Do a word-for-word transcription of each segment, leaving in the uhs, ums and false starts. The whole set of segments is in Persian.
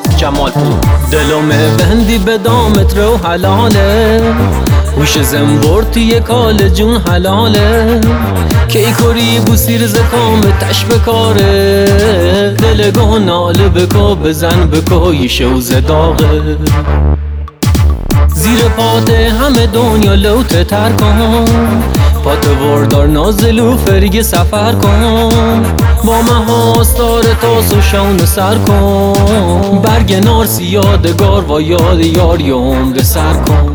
جمال پور. دلم بندی به دامت رو حلاله، هوش زنبورتی یه کال جون حلاله، کی کری بوسیر زکام تش بکاره، دلگاه ناله بکا بزن بکا یشه و زداغه، زیر پاته همه دنیا لوته تر کن، پات وردار نازلو فرگ سفر کن، با مهاستار تاس و شون سر کن، برگ نارسی یادگار و یاد یار یه عمر سر کن،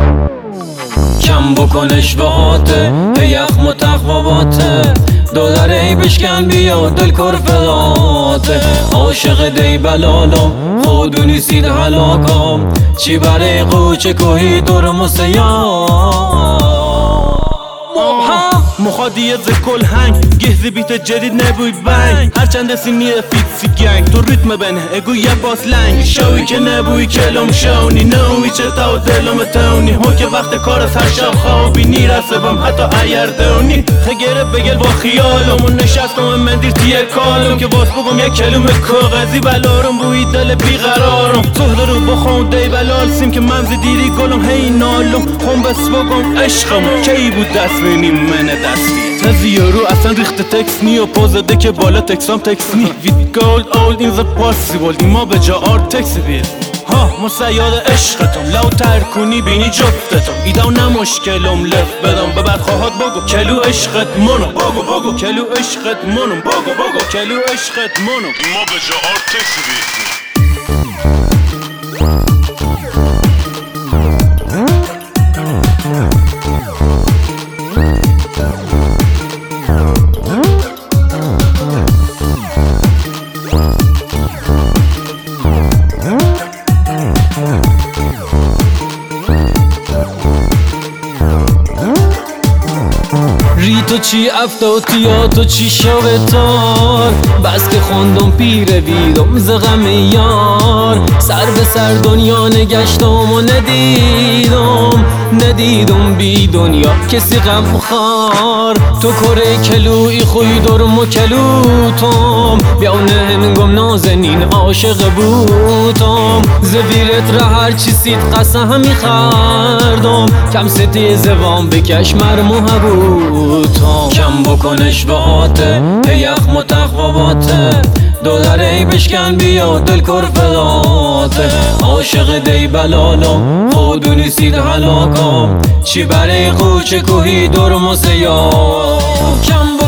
کم بکن اشباهاته یخ متقواباته، دولاره بشکن بیا دل کر فلاته، عاشق دی بلالم خودونی سید حلاکم، چی برای قوچه کوهی دور مسیام مخادیه ز کل هنگ گهزی بیت جدید نبوی بنگ، هرچند سینی فیتسی گنگ تو ریتم بنه اگو یه باس لنگ، شوی که نبوی کلم شونی نوی چه تا دلم تونی، هو که وقت کار از هر شب خوابی نیرسه بم حتی ایر دونی، خگره بگل با خیالم و نشستم من دیر تیه کالم، که باس بگم یک کلمه کاغذی بلارم بوی دل بیقرارم، زهده رو بخون دی بلال سیم که منز دیری گلم هی نالم، خون بس بگم عشقم کی بود دست بینیم من دستی، تزی رو اصلا ریخت تکس نی و پوزده که بالا تکسام تکس نی، وید گولد اولد این زد پاسیبل ما به جا آرت تکس بید ها مسیاد عشقتم لو ترکونی بینی جفتتم ایداو نمشکلم لف بدم به برخواهات بگو کلو عشقت منو بگو بگو کلو عشقت منو بگو بگو کلو عشقت منو ما به جا آرت تکس بید. ری تو چی افتادیا تو چی شاوتار، بس که خوندم پیر ویدم ز غم یار، سر به سر دنیا نگشتم و ندیدم ندیدم بی دنیا کسی غم خار، تو کره کلوی خوی درم و کلوتم، بیا نهنگم نازنین عاشق بودم، زویرت را هر چی سید قسم میخردم، کم ستی زوام بکش مرمو هبوتم، کم بکنش و آته یخ متقواباته، دولاره بشکن بیا دل کر فلاته، عاشق دی بلالم خودونی سید حلاکم، چی برای قوچه کوهی دور مسیام.